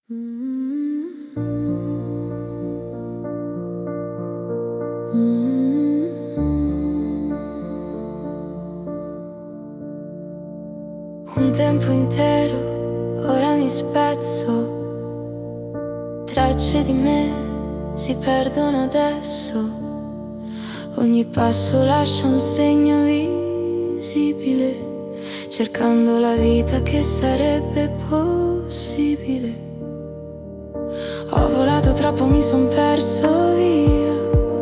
Un tempo intero, ora mi spezzo. Tracce di me si perdono adesso. Ogni passo lascia un segno visibile, cercando la vita che sarebbe possibile. Ho volato troppo, mi son perso via.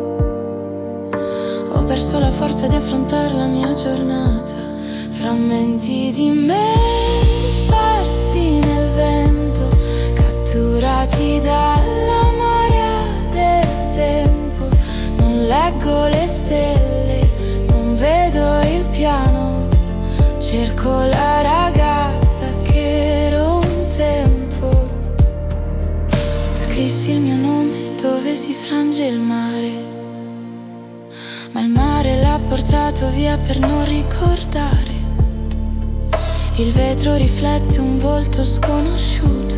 Ho perso la forza di affrontare la mia giornata. Frammenti di me sparsi nel vento, catturati dalla marea del tempo. Non leggo le stelle, non vedo il piano. Cerco la ragazza che ero un tempo. Scrissi il mio nome dove si frange il mare, ma il mare l'ha portato via per non ricordare. Il vetro riflette un volto sconosciuto,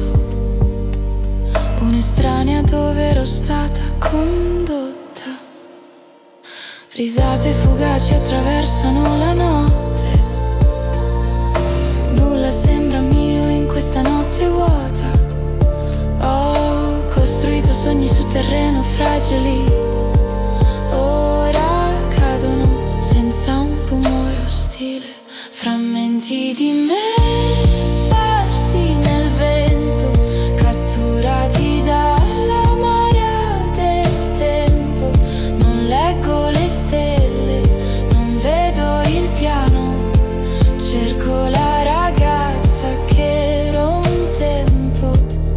un'estranea dove ero stata condotta. Risate fugaci attraversano la notte. Nulla sembra mio in questa notte vuota. Ho costruito sogni su terreno fragili, ora cadono senza un rumore ostile. Frammenti di me sparsi nel vento, catturati dalla marea del tempo. Non leggo le stelle, non vedo il piano. Cerco la ragazza che ero un tempo.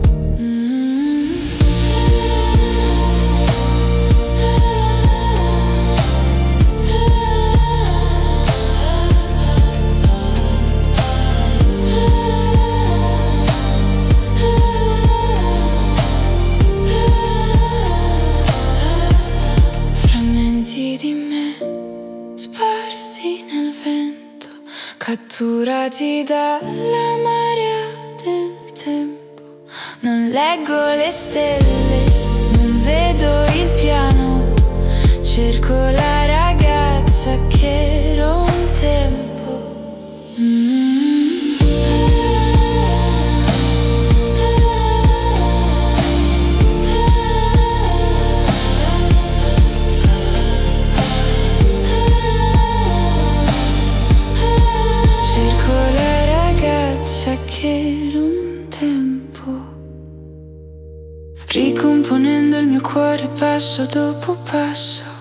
Frammenti di me sparsi nel vento, catturati dalla marea del tempo. Non leggo le stelle, non vedo il piano. Cerco la ragazza che ero un tempo. Cerco la ragazza che ero un tempo. Ricomponendo il mio cuore passo dopo passo.